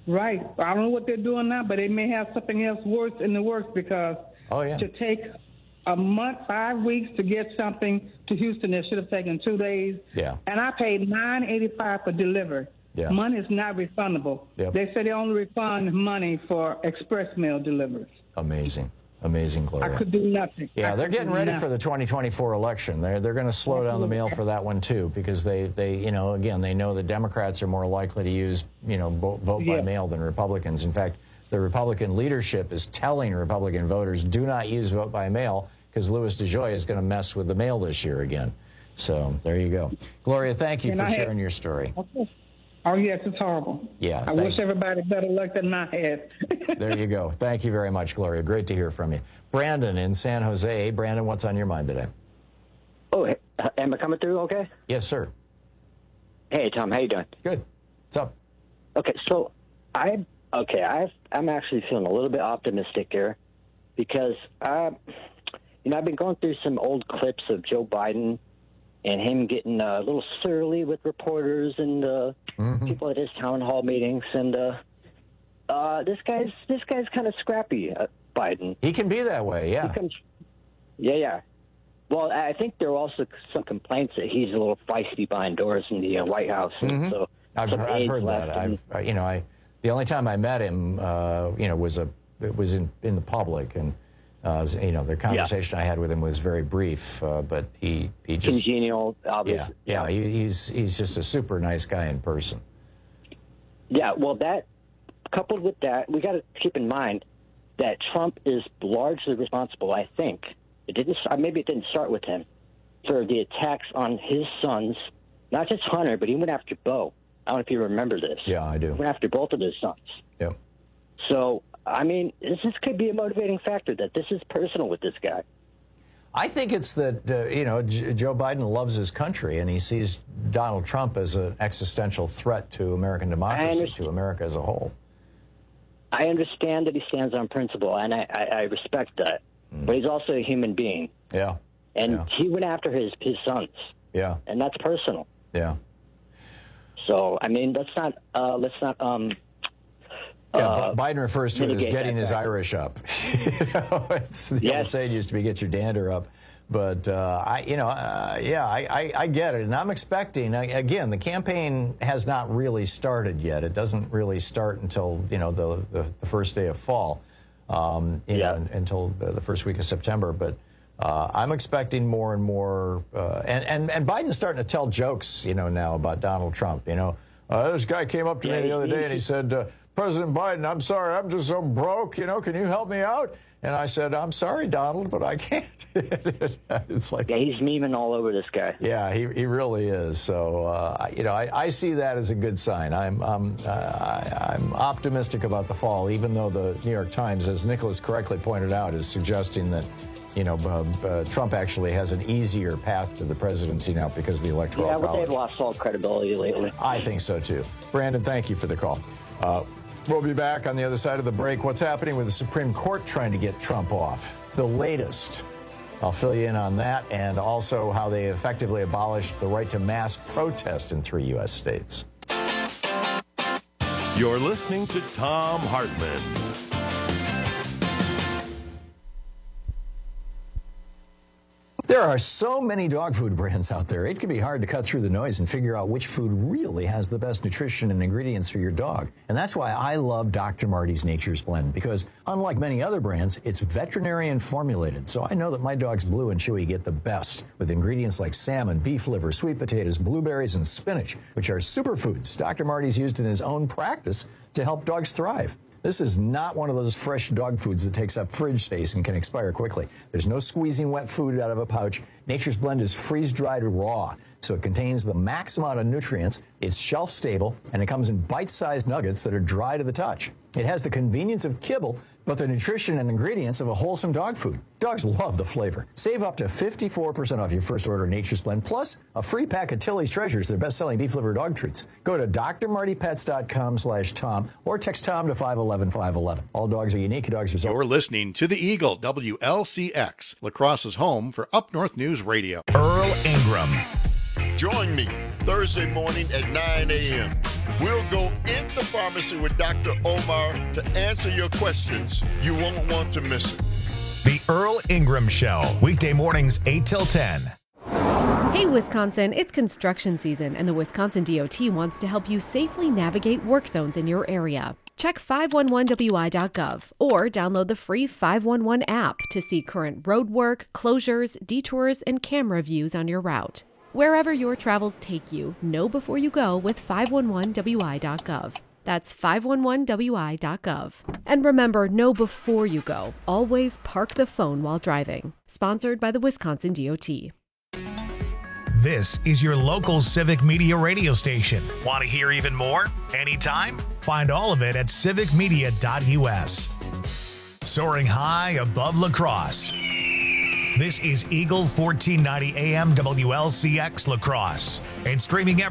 Right. I don't know what they're doing now, but they may have something else worse in the works because oh, yeah. to take a month, five weeks to get something to Houston, it should have taken two days. Yeah. And I paid nine eighty-five for delivery. Yeah. Money is not refundable. Yep. They said they only refund money for express mail deliveries. Amazing. Amazing, Gloria. I could do nothing. Yeah, I they're getting ready nothing. for the twenty twenty-four election. They're they're going to slow down the mail for that one too, because they, they you know again they know that Democrats are more likely to use you know vote, vote Yeah. by mail than Republicans. In fact, the Republican leadership is telling Republican voters do not use vote by mail because Louis DeJoy is going to mess with the mail this year again. So there you go, Gloria. Thank you And for I sharing had- your story. Okay. Oh, yes, it's horrible. Yeah, I thank wish everybody better luck than I had. There you go. Thank you very much, Gloria. Great to hear from you. Brandon in San Jose. Brandon, what's on your mind today? Oh, hey, am I coming through okay? Yes, sir. Hey, Tom, how you doing? Good. What's up? Okay, so I okay, I I'm actually feeling a little bit optimistic here because uh, you know I've been going through some old clips of Joe Biden and him getting uh, a little surly with reporters and uh, mm-hmm. people at his town hall meetings, and uh, uh, this guy's this guy's kind of scrappy, uh, Biden. He can be that way, yeah. He comes, yeah, yeah. Well, I think there are also some complaints that he's a little feisty behind doors in the uh, White House. And Mhm. so I've, some I've aides heard left that. and- I've, uh, you know, I the only time I met him, uh, you know, was a it was in in the public, and uh, you know, the conversation I had with him was very brief, uh, but he he just Congenial, obviously. Yeah, yeah, he, he's he's just a super nice guy in person. Yeah, well, that coupled with that, we got to keep in mind that Trump is largely responsible. I think it didn't. uh, Maybe it didn't start with him for the attacks on his sons, not just Hunter, but he went after Beau. I don't know if you remember this. Yeah, I do. He went after both of his sons. Yep. So, I mean, this, this could be a motivating factor that this is personal with this guy. I think it's that, uh, you know, J- Joe Biden loves his country, and he sees Donald Trump as an existential threat to American democracy, to America as a whole. I understand that he stands on principle, and I, I, I respect that. Mm. But he's also a human being. Yeah. And Yeah. he went after his, his sons. Yeah. And that's personal. Yeah. So, I mean, let's not, uh, let's not, um, Yeah, uh, Biden refers to it as mitigate getting that his factor. Irish up. You know, it's, the old Yes. saying used to be get your dander up. But, uh, I, you know, uh, yeah, I, I, I get it. And I'm expecting, uh, again, the campaign has not really started yet. It doesn't really start until, you know, the, the, the first day of fall, um, you know, until the, the first week of September. But uh, I'm expecting more and more. Uh, and, and, and Biden's starting to tell jokes, you know, now about Donald Trump. You know, uh, this guy came up to me the other day and he said, uh, President Biden, I'm sorry, I'm just so broke, you know, can you help me out? And I said, I'm sorry, Donald, but I can't. It's like, yeah, he's memeing all over this guy. yeah, he, he really is. So, uh, I- you know, I, I see that as a good sign. I'm, I'm, uh, I, I'm optimistic about the fall, even though the New York Times, as Nicholas correctly pointed out, is suggesting that, you know, uh, uh, Trump actually has an easier path to the presidency now because of the Electoral Yeah, but College. they've lost all credibility lately. I think so, too. Brandon, thank you for the call. Uh, we'll be back on the other side of the break. What's happening with the Supreme Court trying to get Trump off? The latest. I'll fill you in on that, and also how they effectively abolished the right to mass protest in three U S states. You're listening to Thom Hartmann. There are so many dog food brands out there, it can be hard to cut through the noise and figure out which food really has the best nutrition and ingredients for your dog. And that's why I love Doctor Marty's Nature's Blend, because unlike many other brands, it's veterinarian formulated. So I know that my dogs Blue and Chewy get the best with ingredients like salmon, beef liver, sweet potatoes, blueberries, and spinach, which are superfoods Doctor Marty's used in his own practice to help dogs thrive. This is not one of those fresh dog foods that takes up fridge space and can expire quickly. There's no squeezing wet food out of a pouch. Nature's Blend is freeze-dried raw, so it contains the max amount of nutrients, it's shelf-stable, and it comes in bite-sized nuggets that are dry to the touch. It has the convenience of kibble, but the nutrition and ingredients of a wholesome dog food. Dogs love the flavor. Save up to fifty-four percent off your first order of Nature's Blend, plus a free pack of Tilly's Treasures, their best-selling beef liver dog treats. Go to d r marty pets dot com slash Tom or text Tom to five one one five one one. All dogs are unique. Dogs result. You're listening to the Eagle, W L C X, La Crosse's home for Up North News Radio. Earl Ingram. Join me Thursday morning at nine a.m. We'll go in the pharmacy with Doctor Omar to answer your questions. You won't want to miss it. The Earl Ingram Show, weekday mornings eight till ten. Hey, Wisconsin, it's construction season, and the Wisconsin D O T wants to help you safely navigate work zones in your area. Check five one one W I dot gov or download the free five one one app to see current road work, closures, detours, and camera views on your route. Wherever your travels take you, know before you go with five one one W I dot gov. That's five one one W I dot gov. And remember, know before you go. Always park the phone while driving. Sponsored by the Wisconsin D O T. This is your local Civic Media radio station. Want to hear even more? Anytime? Find all of it at civic media dot U S. Soaring high above La Crosse. This is Eagle fourteen ninety A M W L C X La Crosse and streaming every